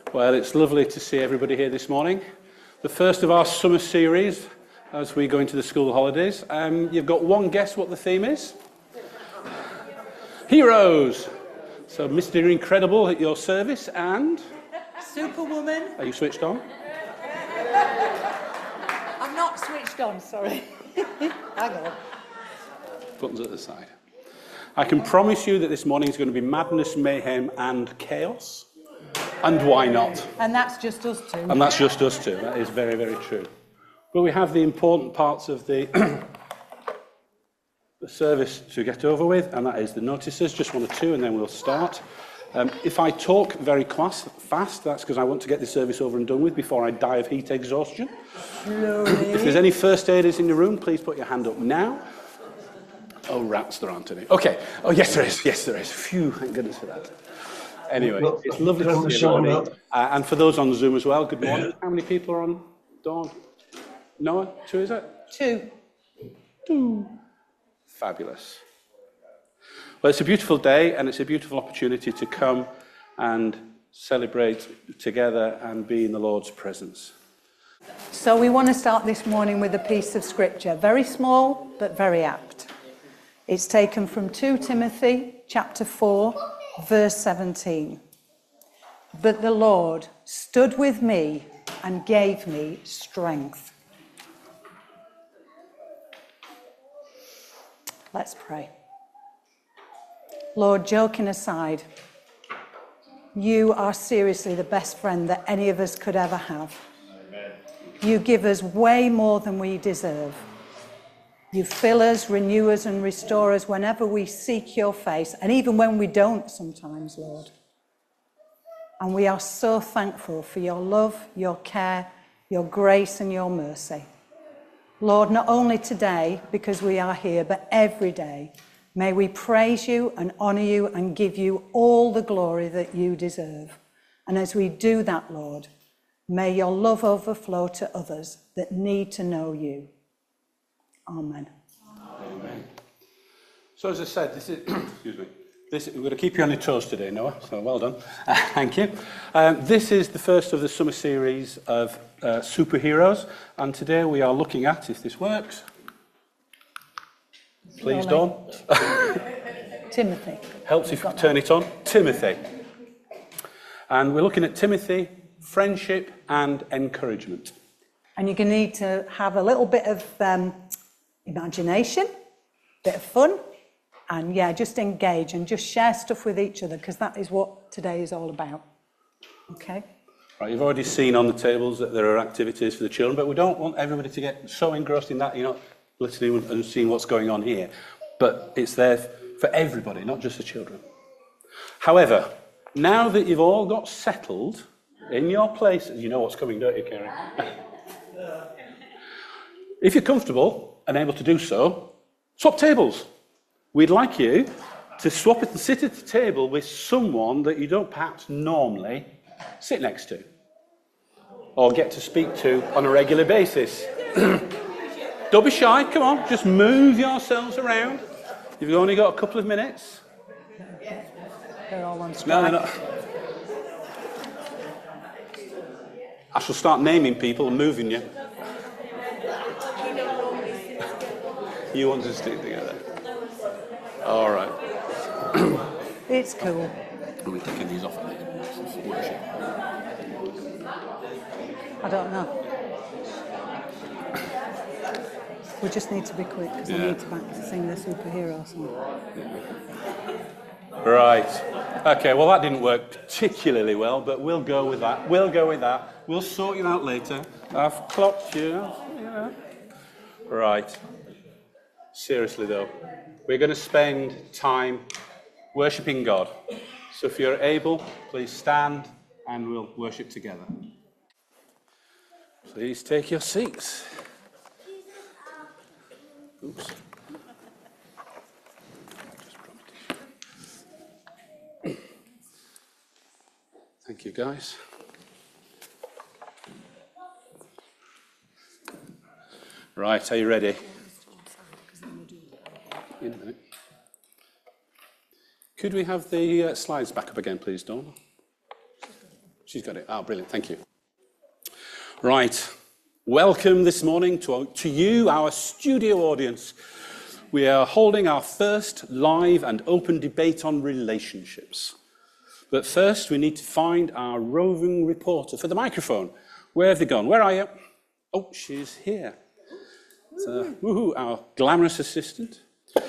Well, it's lovely to see everybody here this morning. The first of our summer series as we go into the school holidays. You've got one guess what the theme is? Heroes. So Mr. Incredible at your service and... Superwoman. Are you switched on? I'm not switched on, sorry. Hang on. Buttons at the side. I can promise you that this morning is going to be madness, mayhem and chaos. And why not? And that's just us two. And that's just us two. That is very, very true. But we have the important parts of the, the service to get over with, and that is the notices, just one or two, and then we'll start. If I talk very fast, that's because I want to get the service over and done with before I die of heat exhaustion. Slowly. If there's any first aiders in the room, please put your hand up now. Oh, rats, there aren't any. Okay. Oh, yes, there is. Yes, there is. Phew, thank goodness for that. Anyway, it's lovely to see everybody. And for those on Zoom as well, good morning. How many people are on? Dawn? Noah? 2, is it? 2. Fabulous. Well, it's a beautiful day and it's a beautiful opportunity to come and celebrate together and be in the Lord's presence. So we want to start this morning with a piece of scripture, very small but very apt. It's taken from 2 Timothy chapter 4, verse 17. But the Lord stood with me and gave me strength. Let's pray. Lord, joking aside, you are seriously the best friend that any of us could ever have. Amen. You give us way more than we deserve. You fill us, renew us, and restore us whenever we seek your face, and even when we don't sometimes, Lord. And we are so thankful for your love, your care, your grace, and your mercy. Lord, not only today, because we are here, but every day, may we praise you and honour you and give you all the glory that you deserve. And as we do that, Lord, may your love overflow to others that need to know you. Amen. Amen. So as I said, this is, excuse me, we're going to keep you on your toes today, Noah, so well done. Thank you. This is the first of the summer series of superheroes, and today we are looking at, if this works, please Dawn. Timothy. Helps if you turn it on. Timothy. And we're looking at Timothy, friendship and encouragement. And you're going to need to have a little bit of imagination, bit of fun, and yeah, just engage and just share stuff with each other, because that is what today is all about. Okay? Right, you've already seen on the tables that there are activities for the children, but we don't want everybody to get so engrossed in that you're not listening and seeing what's going on here. But it's there for everybody, not just the children. However, now that you've all got settled in your places, you know what's coming, don't you, Karen? If you're comfortable and able to do so, swap tables. We'd like you to swap it and sit at the table with someone that you don't perhaps normally sit next to or get to speak to on a regular basis. Don't be shy, come on, just move yourselves around. You've only got a couple of minutes. They're all on strike. No, they're not. I shall start naming people and moving you. You want to stick together? All right. It's cool. Are we taking these off? Worship. I don't know. We just need to be quick because I need to sing the superhero song. Right. Okay, well that didn't work particularly well, but we'll go with that. We'll sort you out later. I've clocked you. Right. Seriously though, we're going to spend time worshipping God. So if you're able, please stand and we'll worship together. Please take your seats. Oops. Thank you, guys. Right, are you ready? In a minute. Could we have the slides back up again, please, Dawn? She's got it. Oh, brilliant. Thank you. Right. Welcome this morning to you, our studio audience. We are holding our first live and open debate on relationships. But first, we need to find our roving reporter for the microphone. Where have they gone? Where are you? Oh, she's here. So, woohoo, our glamorous assistant.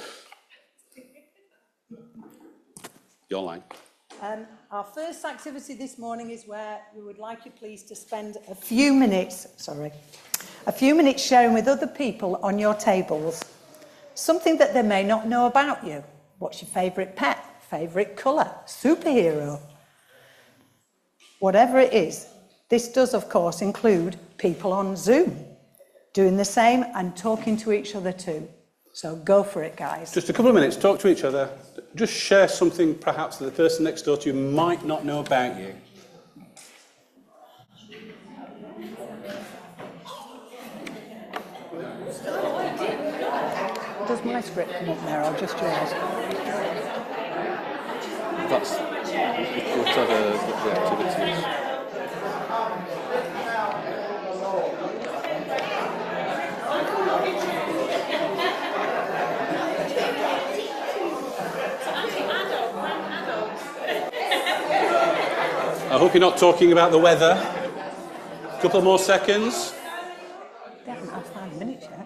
Your line. Our first activity this morning is where we would like you please to spend a few minutes sharing with other people on your tables something that they may not know about you. What's your favourite pet, favourite colour, superhero? Whatever it is. This does, of course, include people on Zoom doing the same and talking to each other too. So go for it, guys. Just a couple of minutes, talk to each other. Just share something perhaps that the person next door to you might not know about you. Does my script come up there or just yours? That's whatever the activities. I hope you're not talking about the weather. A couple more seconds. They haven't had 5 minutes yet.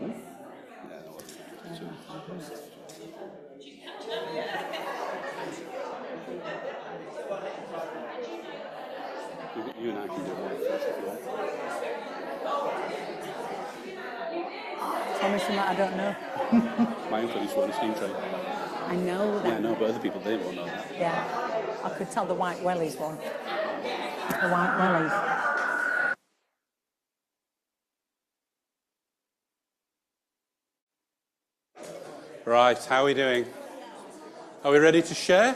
You and I can do it first if you want. Tell me something I don't know. My uncle used to run a steam train. I know that. Yeah, I know, but other people, they won't know that. Yeah, I could tell the White Wellies one. The White Wellies. Right, how are we doing? Are we ready to share?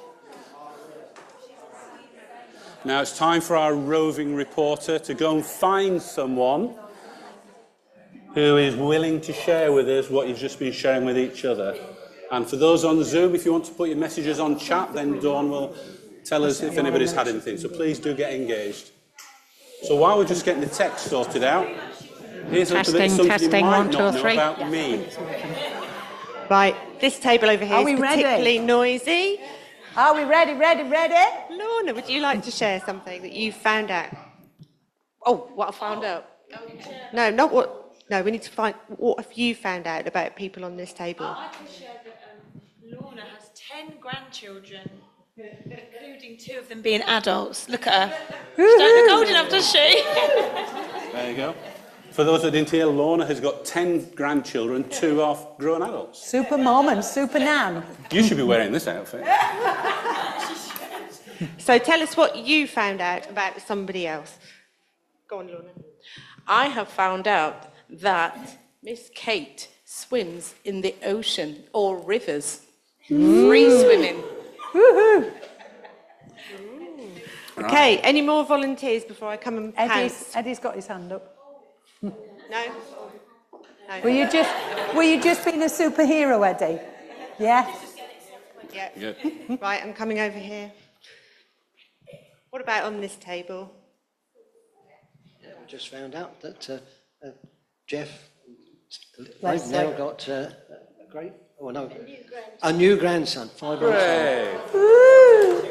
Now it's time for our roving reporter to go and find someone who is willing to share with us what you've just been sharing with each other. And for those on Zoom, if you want to put your messages on chat, then Dawn will tell us if anybody's had anything. So please do get engaged. So while we're just getting the text sorted out, here's a little bit of something you might not know about me. Right, this table over here Are is we ready? particularly noisy. Are we ready? Lorna, would you like to share something that you found out? Oh, what I found out? No, not what. No, we need to find what have you found out about people on this table. I can share that Lorna has 10 grandchildren, including 2 of them being adults. Look at her. She don't look old enough, does she? There you go. For those that didn't hear, Lorna has got 10 grandchildren, 2 are grown adults. Super mom and super nan. You should be wearing this outfit. So tell us what you found out about somebody else. Go on, Lorna. I have found out that Miss Kate swims in the ocean or rivers. Free swimming. Woohoo! Okay, any more volunteers before I come and pounce? Eddie's got his hand up. No? No. Were you just being a superhero, Eddie? Yeah? Yeah. Good. Right, I'm coming over here. What about on this table? Yeah, we just found out that Jeff Let's they've now got a new grandson, 5 months old. Hooray! Woo!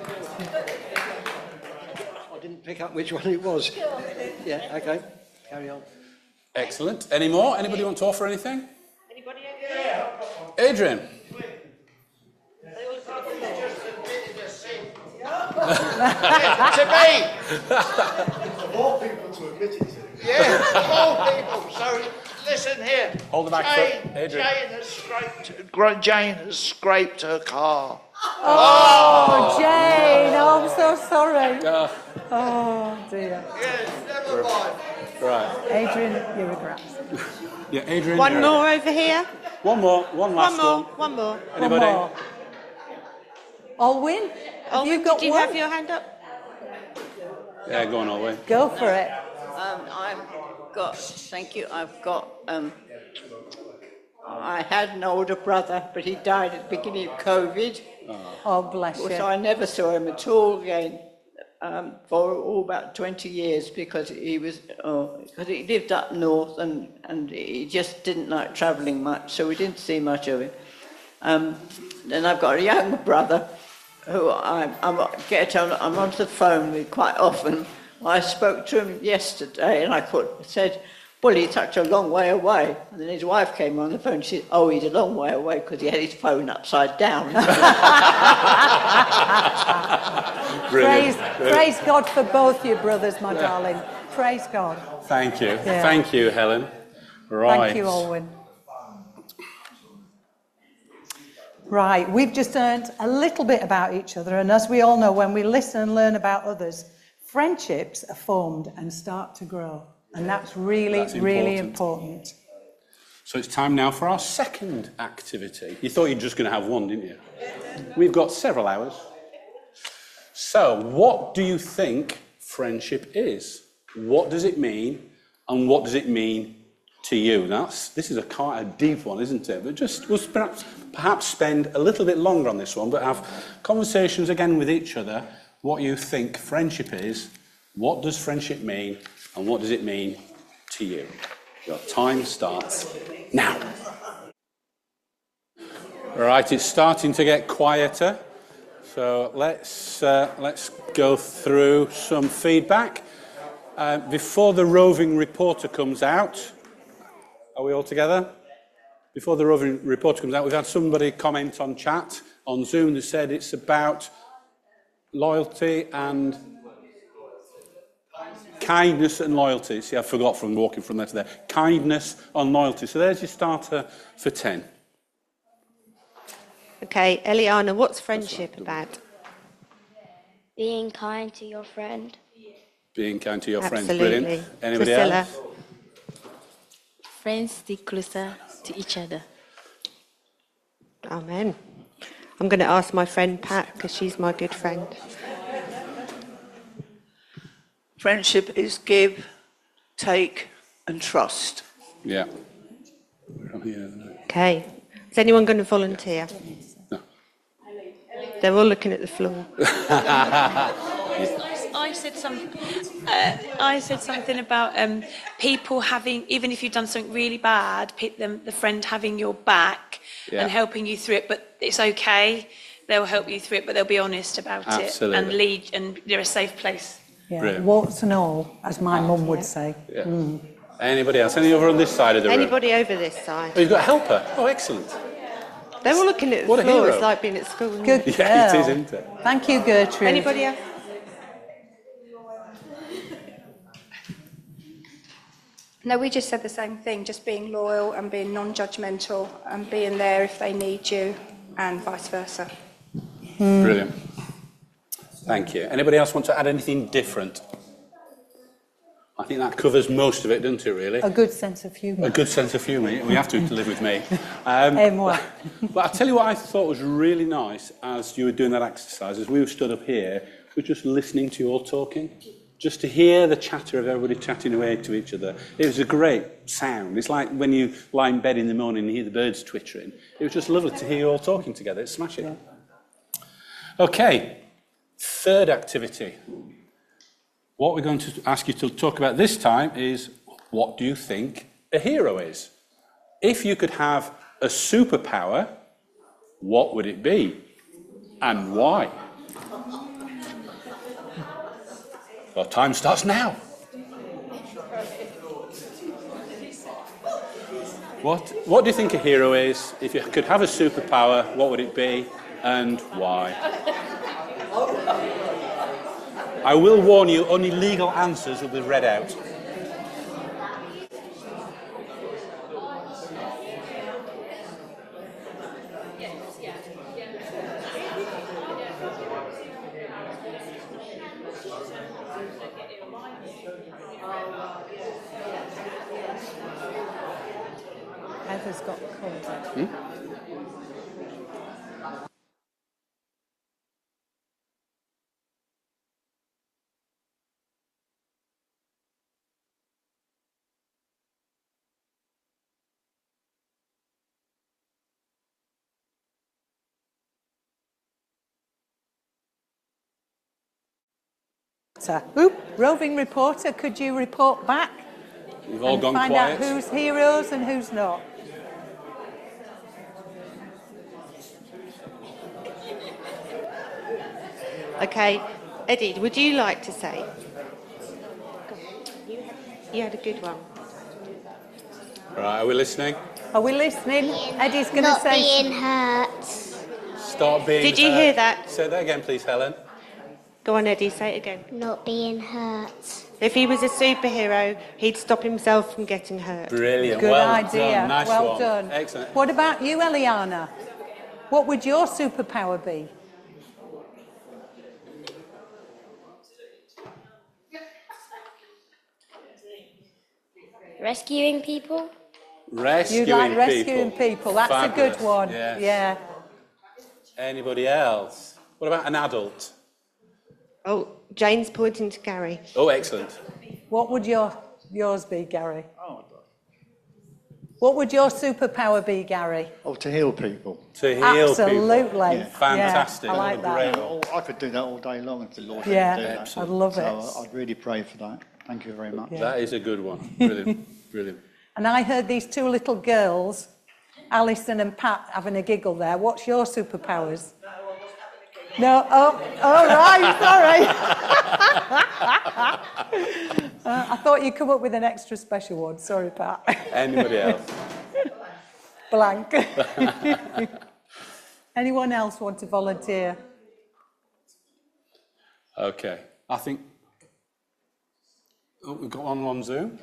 I didn't pick up which one it was. Yeah, okay, carry on. Excellent. Any more? Anybody want to offer anything? Anybody over here? Adrian. To me! Of all people to admit it to. Yeah, of all people. So, listen here. Hold the mic for Adrian. Jane has scraped her car. Oh, Jane, oh, I'm so sorry. Oh, dear. Yes, never mind. Right. Adrian, you regret. Yeah, Adrian. One more over here. One more. One last one. One more. Anybody? One more. Alwyn, have you got did you one? have your hand up? Yeah, go on, Alwyn. Go for it. I've got, thank you, I had an older brother, but he died at the beginning of COVID, Oh, bless you. so I never saw him at all again. for about 20 years because because he lived up north and he just didn't like travelling much, so we didn't see much of him. Then I've got a younger brother who I'm on the phone with quite often. I spoke to him yesterday and I said, well, he's such a long way away. And then his wife came on the phone and she said, oh, he's a long way away because he had his phone upside down. Praise God for both your brothers, my darling. Praise God. Thank you. Yeah. Thank you, Helen. Right. Thank you, Olwyn. Right, we've just learned a little bit about each other, and as we all know, when we listen and learn about others, friendships are formed and start to grow, and that's really important. So it's time now for our second activity. You thought you were just going to have one, didn't you? We've got several hours. So what do you think friendship is? What does it mean, and what does it mean to you? This is quite a deep one, isn't it? But we'll perhaps spend a little bit longer on this one, but have conversations again with each other. What you think friendship is, what does friendship mean, and what does it mean to you? Your time starts now. All right, it's starting to get quieter, so let's go through some feedback. Before the roving reporter comes out, are we all together? Before the roving reporter comes out, we've had somebody comment on chat on Zoom that said it's about loyalty and kindness and loyalty. See, I forgot from walking from there to there. Kindness and loyalty. So there's your starter for 10. Okay, Eliana, what's friendship about? Being kind to your friend. Being kind to your friends. Absolutely. Brilliant. Anybody Priscilla? else? Friends stick closer to each other. Amen. I'm going to ask my friend Pat, because she's my good friend. Friendship is give, take, and trust. Yeah. Okay. Is anyone going to volunteer? No. They're all looking at the floor. I said something about people having, even if you've done something really bad, the friend having your back and helping you through it, but it's okay. They'll help you through it, but they'll be honest about it and lead, and they're a safe place. Yeah, warts and all, as my mum would say. Yeah. Anybody else? Any over on this side of the room? Anybody over this side? Oh, you've got a helper. Oh, excellent. They're all looking at the What a floor. hero. It's like being at school. Isn't Good it? girl. Yeah, it is, isn't it? Thank you, Gertrude. Anybody else? No, we just said the same thing, just being loyal and being non-judgmental and being there if they need you and vice versa. Brilliant. Thank you. Anybody else want to add anything different? I think that covers most of it, doesn't it, really? A good sense of humour. A good sense of humour. We have to live with me. Moi. But I'll tell you what I thought was really nice as you were doing that exercise, as we were stood up here, we're just listening to you all talking. Just to hear the chatter of everybody chatting away to each other. It was a great sound. It's like when you lie in bed in the morning and hear the birds twittering. It was just lovely to hear you all talking together. It's smashing. Yeah. Okay, third activity. What we're going to ask you to talk about this time is, what do you think a hero is? If you could have a superpower, what would it be? And why? Well, time starts now. What do you think a hero is? If you could have a superpower, what would it be and why? I will warn you, only legal answers will be read out. Heather's got cold. Oop, roving reporter, could you report back? We've all and gone find quiet. out who's heroes and who's not. Okay, Eddie, would you like to say? You had a good one. Right, are we listening? Are we listening? Eddie's going to Not say... being hurt. Stop being Did you hurt. hear that? Say that again, please, Helen. Go on, Eddie, say it again. Not being hurt. If he was a superhero, he'd stop himself from getting hurt. Brilliant. Good well idea. Done. Nice well one. done. Excellent. What about you, Eliana? What would your superpower be? Rescuing people? Rescuing You like rescuing people. That's Fabulous. a good one. Yes. Yeah. Anybody else? What about an adult? Oh, Jane's pointing to Gary. Oh, excellent. What would yours be, Gary? What would your superpower be, Gary? Oh, to heal people. To heal Absolutely. people. Yeah. Fantastic. I like that. I could do that all day long if the Lord Yeah, would do that. I'd love so it. I'd really pray for that. Thank you very much. That is a good one. Brilliant. Brilliant. And I heard these two little girls, Alison and Pat, having a giggle there. What's your superpowers? No, right, sorry. I thought you'd come up with an extra special one. Sorry, Pat. Anybody else? Blank. Anyone else want to volunteer? Okay. I think... Oh, we've got one on Zoom.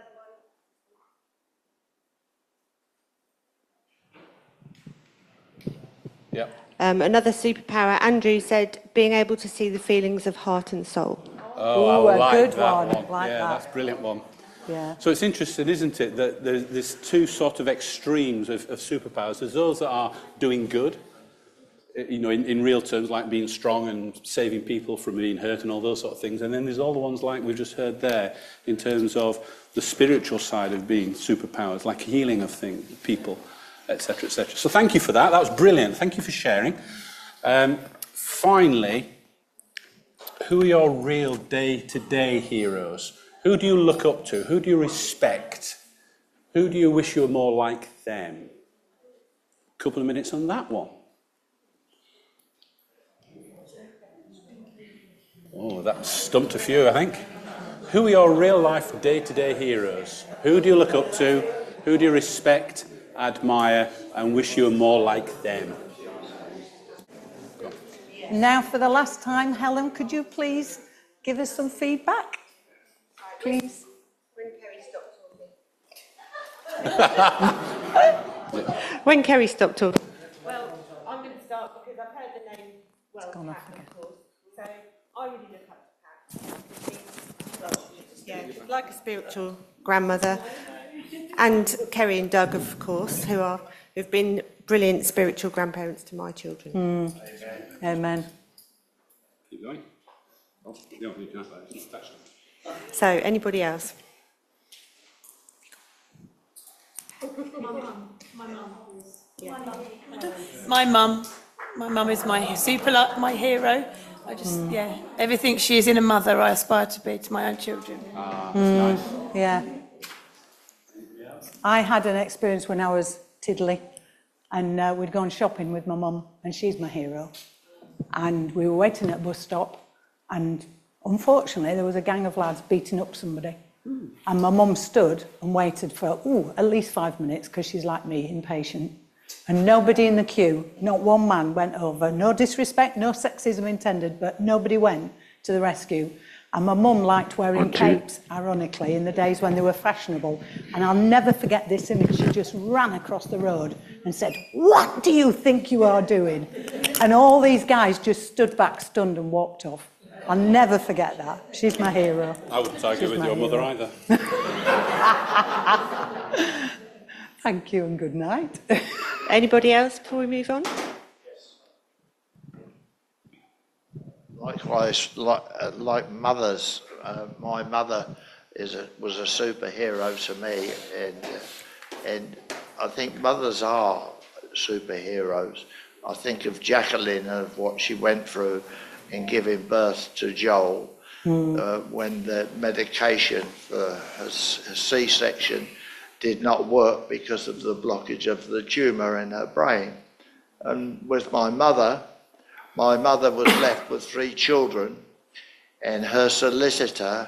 Yeah. Another superpower, Andrew said, being able to see the feelings of heart and soul. Oh, Ooh, I a like good that one. one. Like yeah, that. that's a brilliant one. Yeah. So it's interesting, isn't it, that there's two sort of extremes of superpowers. There's those that are doing good, you know, in real terms, like being strong and saving people from being hurt and all those sort of things. And then there's all the ones like we've just heard there, in terms of the spiritual side of being superpowers, like healing of things, people, etc., etc. So thank you for that. That was brilliant. Thank you for sharing. Finally, who are your real day-to-day heroes? Who do you look up to? Who do you respect? Who do you wish you were more like them? A couple of minutes on that one. Oh, that stumped a few, I think. Who are your real-life day-to-day heroes? Who do you look up to? Who do you respect, admire, and wish you were more like them? Now, for the last time, Helen, could you please give us some feedback? Please. When Kerry stopped talking. Well, I'm going to start because I've heard the name well, It's gone off Pat, again. of course. So I really look up to Pat. Yeah, like a spiritual grandmother. And Kerry and Doug, of course, who've been brilliant spiritual grandparents to my children. Amen. Keep going. Oh, no, you can't. It's not touched. So, anybody else? My mum is my my hero. I just, everything she is in a mother, I aspire to be to my own children. Ah, that's nice. Yeah. I had an experience when I was tiddly, and we'd gone shopping with my mum, and she's my hero. And we were waiting at a bus stop, and unfortunately there was a gang of lads beating up somebody. And my mum stood and waited for, at least 5 minutes, because she's like me, impatient. And nobody in the queue, not one man went over. No disrespect, no sexism intended, but nobody went to the rescue. And my mum liked wearing capes, ironically, in the days when they were fashionable. And I'll never forget this image. She just ran across the road and said, "What do you think you are doing?" And all these guys just stood back stunned and walked off. I'll never forget that. She's my hero. I wouldn't argue with your mother either. Thank you and good night. Anybody else before we move on? Likewise, like mothers, my mother was a superhero to me, and I think mothers are superheroes. I think of Jacqueline, of what she went through in giving birth to Joel, when the medication for her C-section did not work because of the blockage of the tumour in her brain. And with my mother was left with 3 children, and her solicitor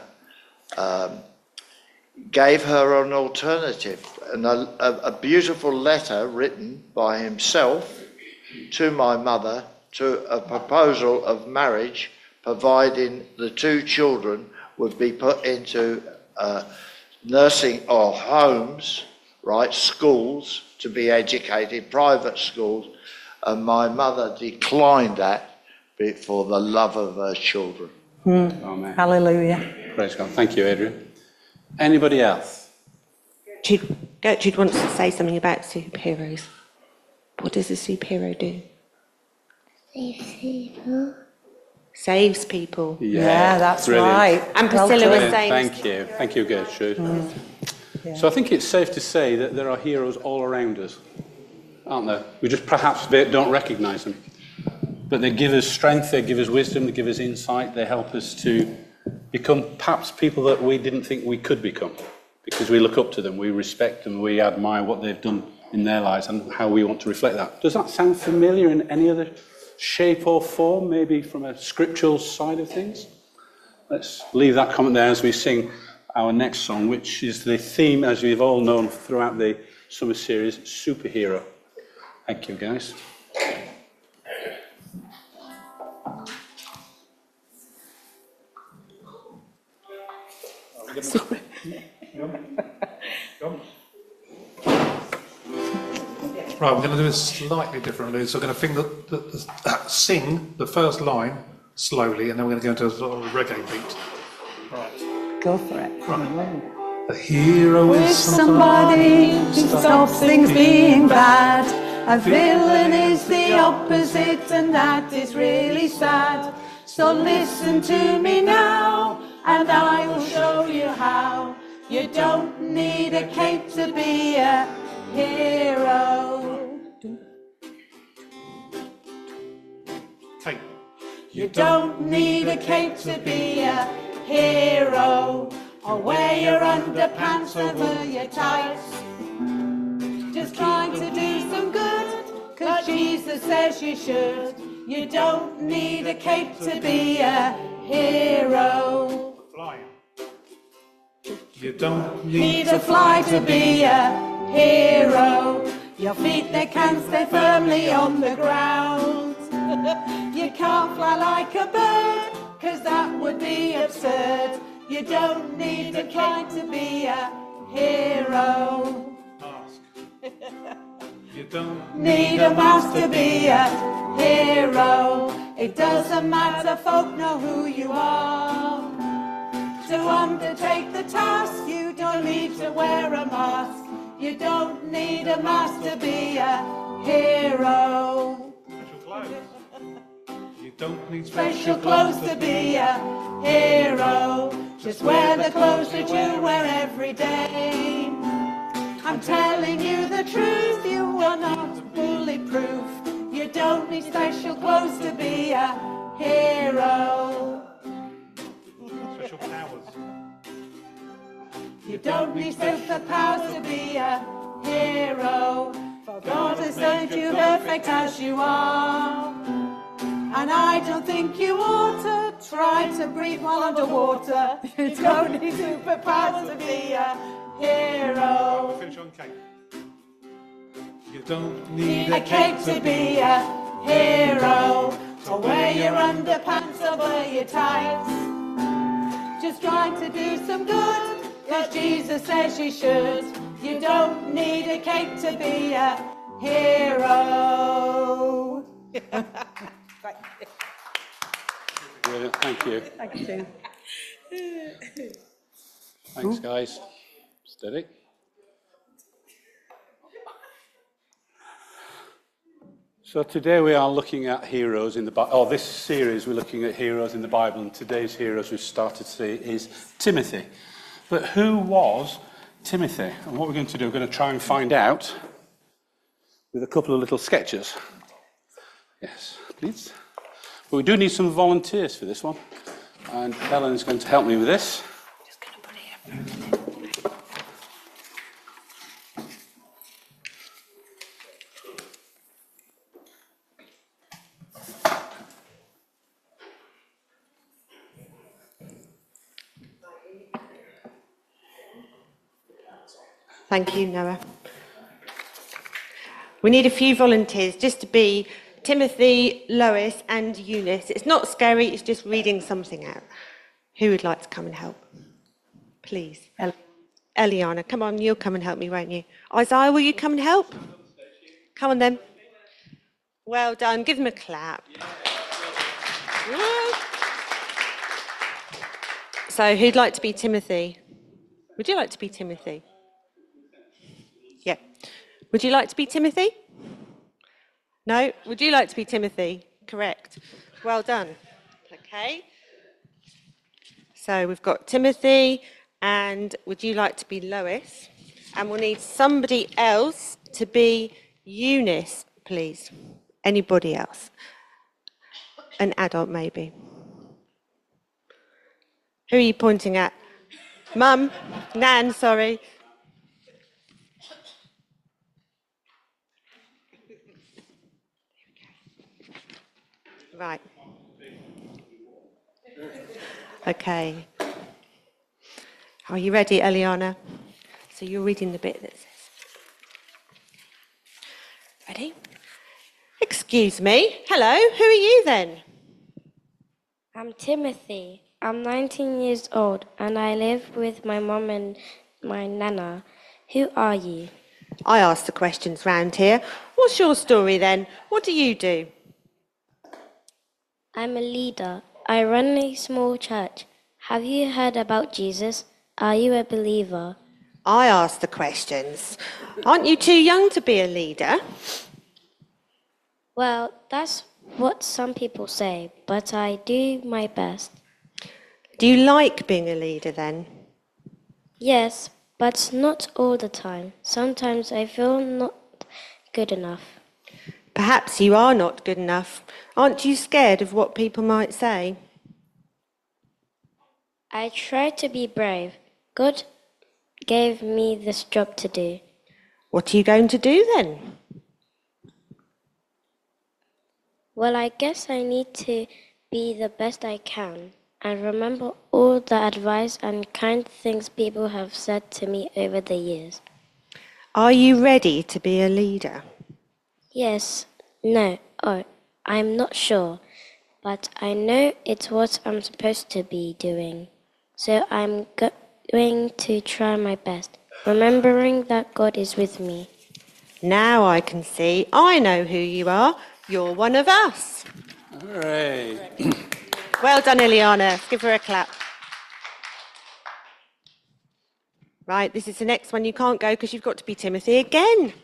gave her an alternative, and a beautiful letter written by himself to my mother, to a proposal of marriage, providing the 2 children would be put into nursing or homes, right, schools, to be educated, private schools, and my mother declined that for the love of her children. Amen. Hallelujah. Praise God. Thank you, Adrian. Anybody else? Gertrude wants to say something about superheroes. What does a superhero do? Saves people. Saves people. Yeah, that's brilliant. right. And Priscilla was Brilliant. saying... Thank you. Thank you, Gertrude. So I think it's safe to say that there are heroes all around us, aren't there? We just perhaps don't recognise them. But they give us strength, they give us wisdom, they give us insight, they help us to become perhaps people that we didn't think we could become, because we look up to them, we respect them, we admire what they've done in their lives and how we want to reflect that. Does that sound familiar in any other shape or form, maybe from a scriptural side of things? Let's leave that comment there as we sing our next song, which is the theme, as we've all known throughout the summer series, superhero. Thank you, guys. Sorry. Right, we're going to do it slightly differently. So we're going to sing the first line slowly, and then we're going to go into a sort of reggae beat. Right. Go for it. Right. A hero is somebody who stops things being bad. A villain is the opposite, and that is really sad. So listen to me now, and I will show you how. You don't need a cape to be a hero. Cape. You don't need a cape to be a hero, or wear your underpants over your tights. Just trying to do some good, 'cause Jesus says you should. You don't need a cape to be a hero. Flying. You don't Need to fly to be a hero. Your feet, they can stay firmly on the ground. You can't fly like a bird, 'cause that would be absurd. You don't need a cape to be a hero. You don't Need a mouse to be a hero. It doesn't matter, folk know who you are. To undertake the task, you don't need to wear a mask. You don't need a mask to be a hero. You don't need Special clothes to be a hero. Just wear the clothes that you wear every day. I'm telling you the truth, you are not bulletproof. You don't need special clothes to be a hero. special powers. You don't need superpowers to be a hero. For God has made you perfect as you are. And I don't think you ought to try to breathe while underwater. You don't need superpowers to be a hero. Finish on cape. You don't Need a cape to be a hero. So wear your underpants over your tights. Just trying to do some good, 'cause Jesus says you should. You don't need a cape to be a hero. Brilliant. Thank you. Thank you. Thanks, guys. Steady. So today we are looking at heroes in the Bible. Oh, this series we're looking at heroes in the Bible, and today's heroes we've started to see is Timothy. But who was Timothy? And what we're going to do, we're going to try and find out with a couple of little sketches. Yes, please. But we do need some volunteers for this one. And Helen is going to help me with this. Thank you, Noah. We need a few volunteers just to be Timothy, Lois and Eunice. It's not scary, it's just reading something out. Who would like to come and help? Please. Eliana, come on, you'll come and help me, won't you? Isaiah, will you come and help? Come on then. Well done, give them a clap. Woo. So who'd like to be Timothy? Would you like to be Timothy? Yeah. Would you like to be Timothy? No? Would you like to be Timothy? Correct. Well done. Okay. So we've got Timothy, and would you like to be Lois? And we'll need somebody else to be Eunice, please. Anybody else? An adult, maybe. Who are you pointing at? Mum? Nan, sorry. Right. Okay. Are you ready, Eliana? So you're reading the bit that says... Ready? Excuse me. Hello, who are you then? I'm Timothy. I'm 19 years old and I live with my mum and my nana. Who are you? I ask the questions round here. What's your story then? What do you do? I'm a leader. I run a small church. Have you heard about Jesus? Are you a believer? I ask the questions. Aren't you too young to be a leader? Well, that's what some people say, but I do my best. Do you like being a leader then? Yes, but not all the time. Sometimes I feel not good enough. Perhaps you are not good enough. Aren't you scared of what people might say? I try to be brave. God gave me this job to do. What are you going to do then? Well, I guess I need to be the best I can and remember all the advice and kind things people have said to me over the years. Are you ready to be a leader? Yes, no, I'm not sure, but I know it's what I'm supposed to be doing. So I'm going to try my best, remembering that God is with me. Now I can see. I know who you are. You're one of us. Hooray. Well done, Eliana. Give her a clap. Right, this is the next one. You can't go because you've got to be Timothy again.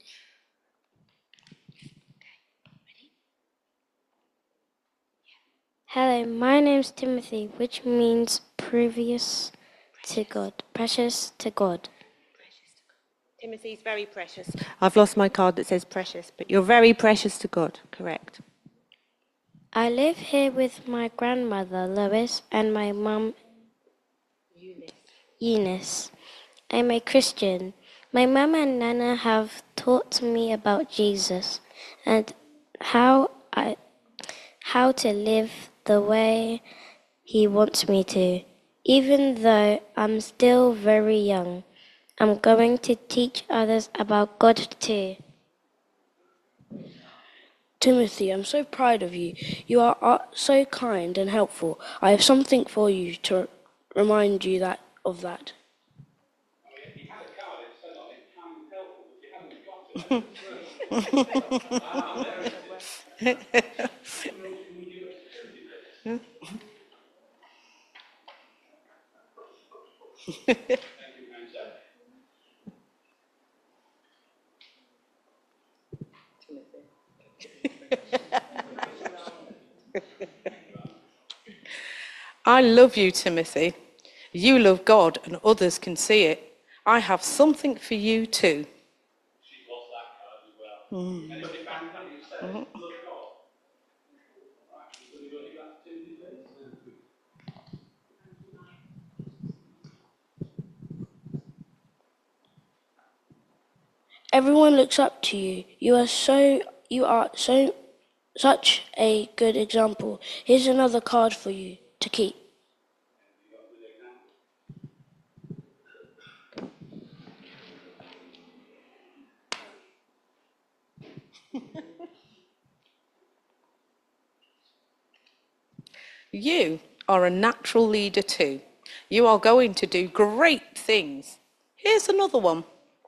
Hello, my name's Timothy, which means previous to God, precious to God. Timothy's very precious. I've lost my card that says precious, but you're very precious to God, correct? I live here with my grandmother, Lois, and my mum, Eunice. I'm a Christian. My mum and Nana have taught me about Jesus and how to live the way he wants me to. Even though I'm still very young, I'm going to teach others about God too. Timothy, I'm so proud of you. You are so kind and helpful. I have something for you to remind you of that. I love you, Timothy. You love God and others can see it. I have something for you too. Everyone looks up to you. You are such a good example. Here's another card for you to keep. You are a natural leader too. You are going to do great things. Here's another one.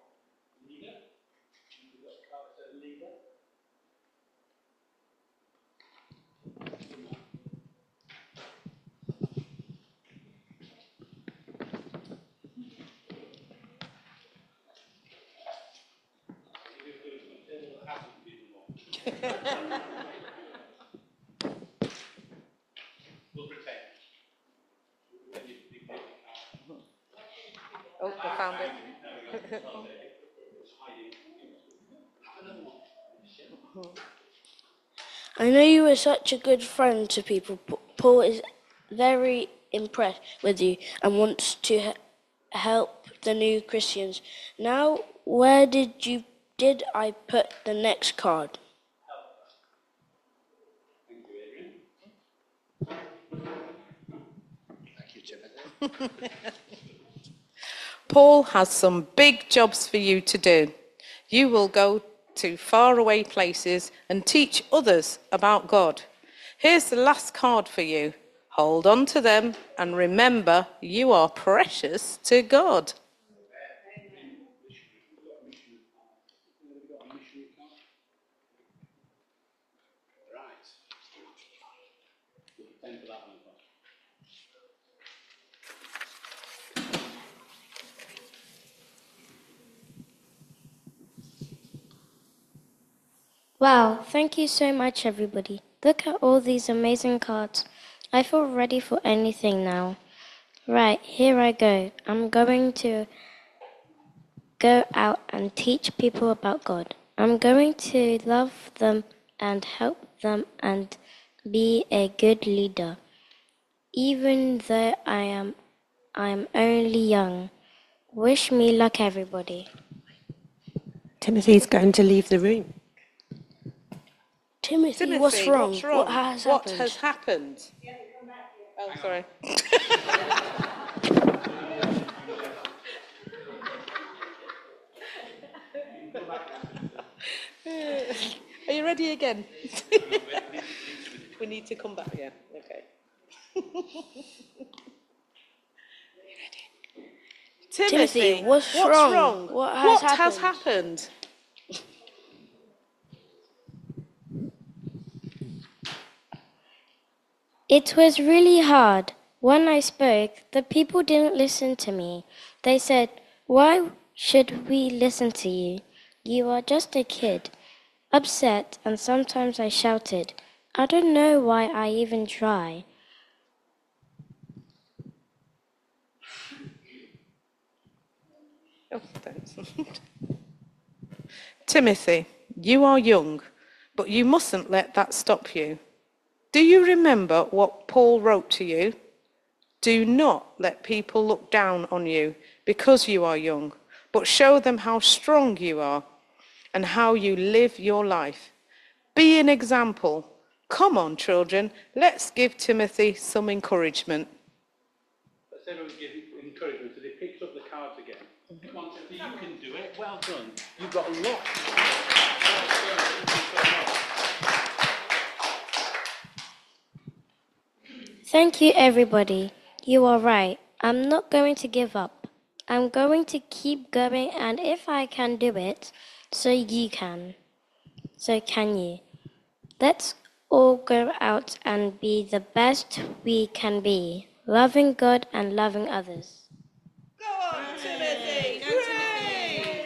Oh, I found it. I know you were such a good friend to people. Paul is very impressed with you and wants to help the new Christians. Now, where did I put the next card? Thank you, Timothy. Paul has some big jobs for you to do. You will go to faraway places and teach others about God. Here's the last card for you. Hold on to them and remember you are precious to God. Wow, thank you so much, everybody. Look at all these amazing cards. I feel ready for anything now. Right, here I go. I'm going to go out and teach people about God. I'm going to love them and help them and be a good leader. Even though I'm only young. Wish me luck, everybody. Timothy's going to leave the room. Timothy, what's wrong? What has happened? Oh, sorry. Are you ready again? We need to come back. Yeah, okay. Timothy, what's wrong? What has happened? It was really hard. When I spoke, the people didn't listen to me. They said, "Why should we listen to you? You are just a kid." Upset, and sometimes I shouted. I don't know why I even try. Oh, thanks. Timothy, you are young, but you mustn't let that stop you. Do you remember what Paul wrote to you? Do not let people look down on you because you are young, but show them how strong you are and how you live your life. Be an example. Come on, children, let's give Timothy some encouragement. Let's everyone give encouragement as he picks up the cards again. Come on, Timothy, you can do it. Well done. You've got a lot. Thank you, everybody. You are right. I'm not going to give up. I'm going to keep going, and if I can do it, so you can. So can you. Let's all go out and be the best we can be, loving God and loving others. Go on, Timothy! Hooray!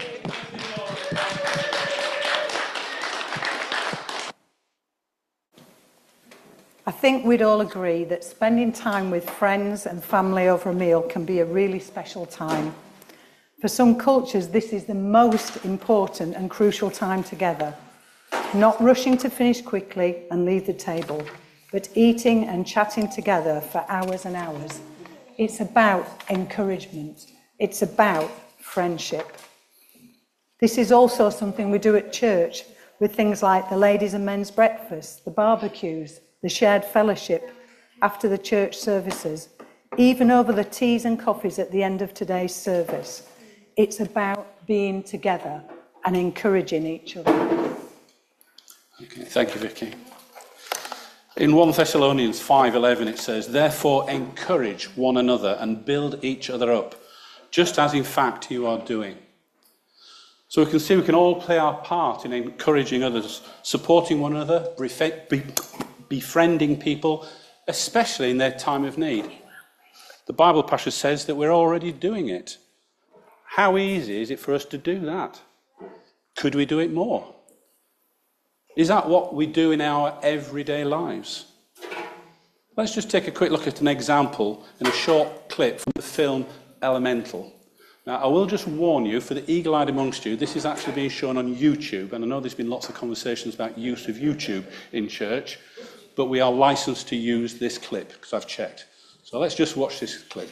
I think we'd all agree that spending time with friends and family over a meal can be a really special time. For some cultures, this is the most important and crucial time together. Not rushing to finish quickly and leave the table, but eating and chatting together for hours and hours. It's about encouragement. It's about friendship. This is also something we do at church with things like the ladies' and men's breakfast, the barbecues, the shared fellowship after the church services, even over the teas and coffees at the end of today's service. It's about being together and encouraging each other. Okay, thank you, Vicky. In 1 Thessalonians 5:11 it says, "Therefore encourage one another and build each other up, just as in fact you are doing." So we can see we can all play our part in encouraging others, supporting one another, befriending people, especially in their time of need. The Bible passage says that we're already doing it. How easy is it for us to do that? Could we do it more? Is that what we do in our everyday lives? Let's just take a quick look at an example in a short clip from the film Elemental. Now, I will just warn you, for the eagle-eyed amongst you, this is actually being shown on YouTube, and I know there's been lots of conversations about use of YouTube in church, but we are licensed to use this clip, because I've checked. So let's just watch this clip.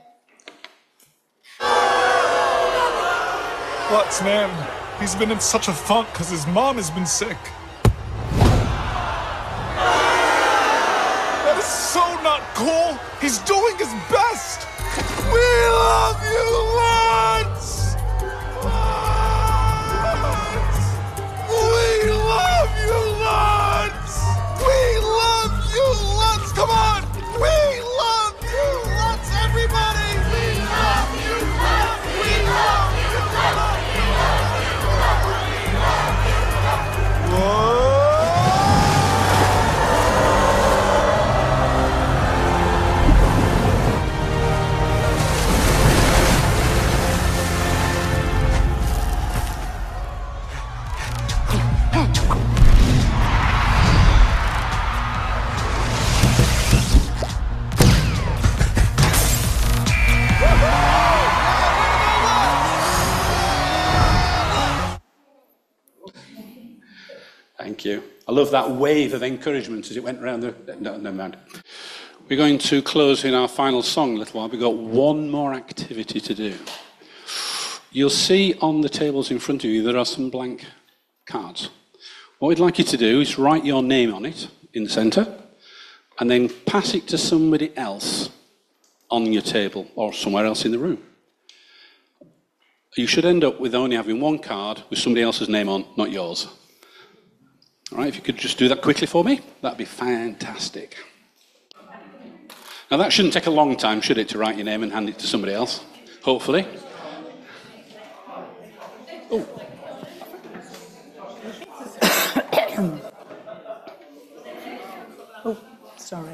What's name? He's been in such a funk because his mom has been sick. That is so not cool. He's doing his best. We love you, Lance! Lance! We love you, Lance! We love you, Lance! Come on! We love you, Lance! Everybody! We love you, Lance! We love you, Lance! We love you, Lance! We love you, Lance! Whoa! Thank you. I love that wave of encouragement as it went around the... No, never mind. We're going to close in our final song in a little while. We've got one more activity to do. You'll see on the tables in front of you there are some blank cards. What we'd like you to do is write your name on it in the centre and then pass it to somebody else on your table or somewhere else in the room. You should end up with only having one card with somebody else's name on, not yours. All right, if you could just do that quickly for me, that'd be fantastic. Now that shouldn't take a long time, should it, to write your name and hand it to somebody else? Hopefully. Oh. Oh, sorry.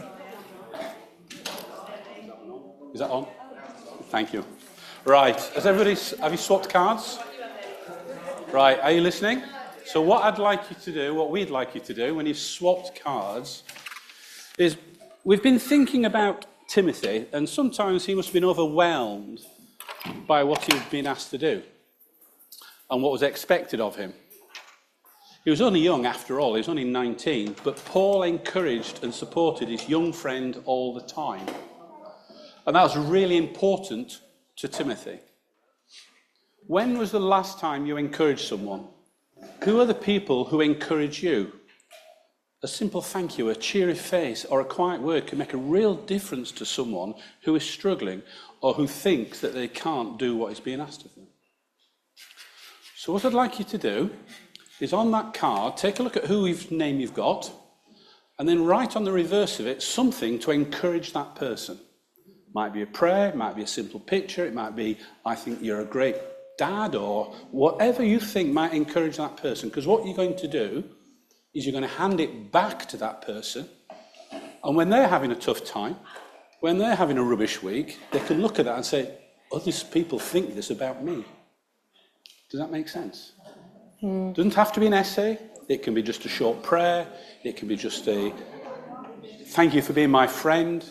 Is that on? Thank you. Right, has everybody, have you swapped cards? Right, are you listening? So what I'd like you to do, what we'd like you to do when you've swapped cards, is we've been thinking about Timothy, and sometimes he must have been overwhelmed by what he'd been asked to do and what was expected of him. He was only young after all, he was only 19, but Paul encouraged and supported his young friend all the time. And that was really important to Timothy. When was the last time you encouraged someone? Who are the people who encourage you? A simple thank you, a cheery face, or a quiet word can make a real difference to someone who is struggling or who thinks that they can't do what is being asked of them. So what I'd like you to do is on that card, take a look at whose name you've got, and then write on the reverse of it something to encourage that person. It might be a prayer, it might be a simple picture, it might be, I think you're a great dad, or whatever you think might encourage that person. Because what you're going to do is you're going to hand it back to that person, and when they're having a tough time, when they're having a rubbish week, they can look at that and say, other people think this about me. Does that make sense? It doesn't have to be an essay. It can be just a short prayer. It can be just a thank you for being my friend.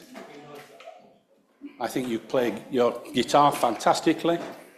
I think you play your guitar fantastically.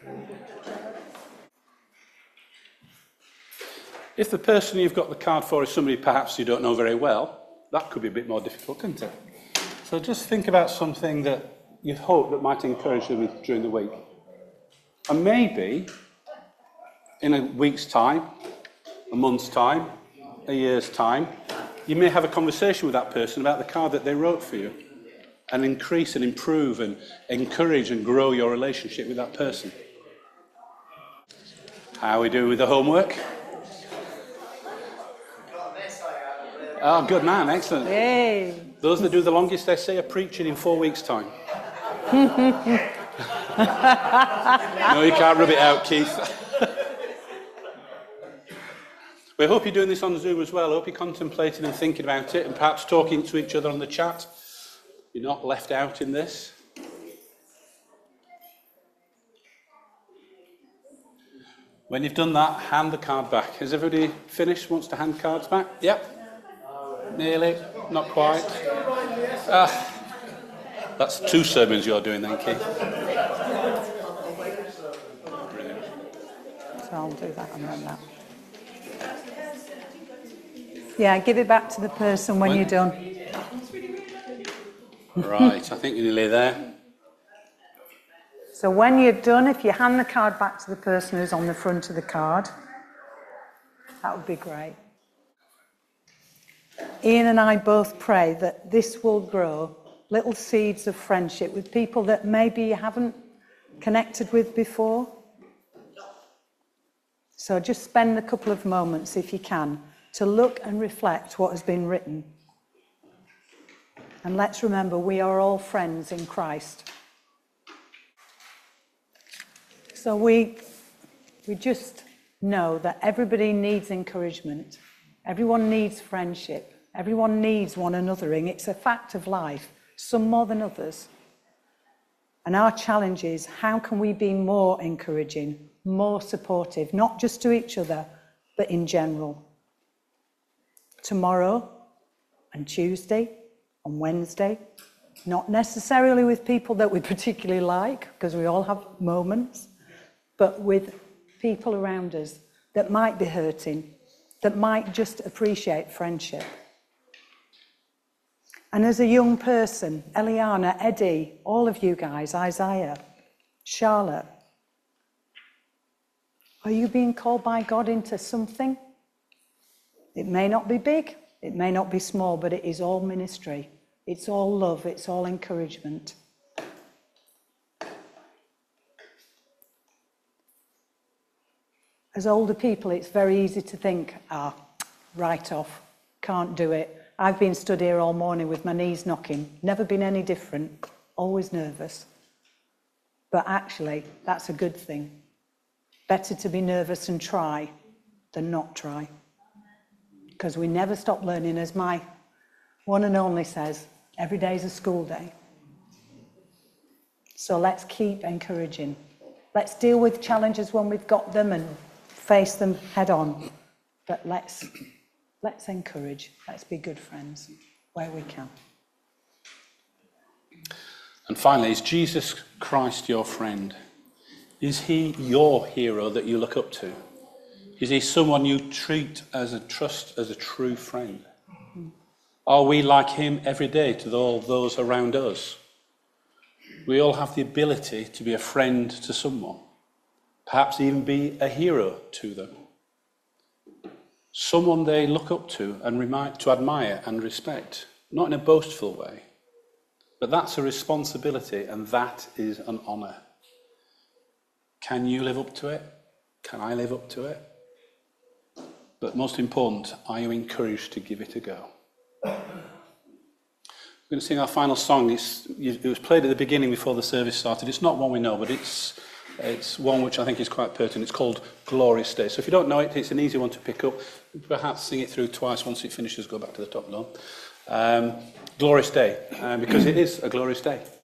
If the person you've got the card for is somebody perhaps you don't know very well, that could be a bit more difficult, couldn't it? So just think about something that you hope that might encourage them during the week. And maybe in a week's time, a month's time, a year's time, you may have a conversation with that person about the card that they wrote for you and increase and improve and encourage and grow your relationship with that person. How are we doing with the homework? Oh, good man, excellent. Yay. Those that do the longest essay are preaching in 4 weeks' time. No, you can't rub it out, Keith. We hope you're doing this on Zoom as well. I hope you're contemplating and thinking about it and perhaps talking to each other on the chat. You're not left out in this. When you've done that, hand the card back. Has everybody finished, wants to hand cards back? Yep. Nearly. Not quite. That's 2 sermons you're doing then, Keith. Brilliant. So I'll do that and then that. Yeah, give it back to the person when you're done. Right, I think you're nearly there. So when you're done, if you hand the card back to the person who's on the front of the card, that would be great. Ian and I both pray that this will grow little seeds of friendship with people that maybe you haven't connected with before. So just spend a couple of moments, if you can, to look and reflect what has been written. And let's remember, we are all friends in Christ. So we just know that everybody needs encouragement. Everyone needs friendship. Everyone needs one another. And it's a fact of life, some more than others. And our challenge is, how can we be more encouraging, more supportive, not just to each other, but in general? Tomorrow and Tuesday, on Wednesday, not necessarily with people that we particularly like, because we all have moments, but with people around us that might be hurting, that might just appreciate friendship. And as a young person, Eliana, Eddie, all of you guys, Isaiah, Charlotte, are you being called by God into something? It may not be big, it may not be small, but it is all ministry. It's all love, it's all encouragement. As older people, it's very easy to think, write off, can't do it. I've been stood here all morning with my knees knocking, never been any different, always nervous. But actually, that's a good thing. Better to be nervous and try than not try. Because we never stop learning, as my one and only says, every day is a school day. So let's keep encouraging. Let's deal with challenges when we've got them and face them head on. But let's encourage. Let's be good friends where we can. And finally, is Jesus Christ your friend? Is he your hero that you look up to? Is he someone you treat as a true friend? Are we like him every day to all those around us? We all have the ability to be a friend to someone, perhaps even be a hero to them. Someone they look up to and to admire and respect, not in a boastful way, but that's a responsibility and that is an honour. Can you live up to it? Can I live up to it? But most important, are you encouraged to give it a go? We're going to sing our final song. It was played at the beginning before the service started. It's not one we know, but it's one which I think is quite pertinent. It's called Glorious Day. So if you don't know it, it's an easy one to pick up. Perhaps sing it through twice. Once it finishes, go back to the top note. Glorious Day, because it is a glorious day.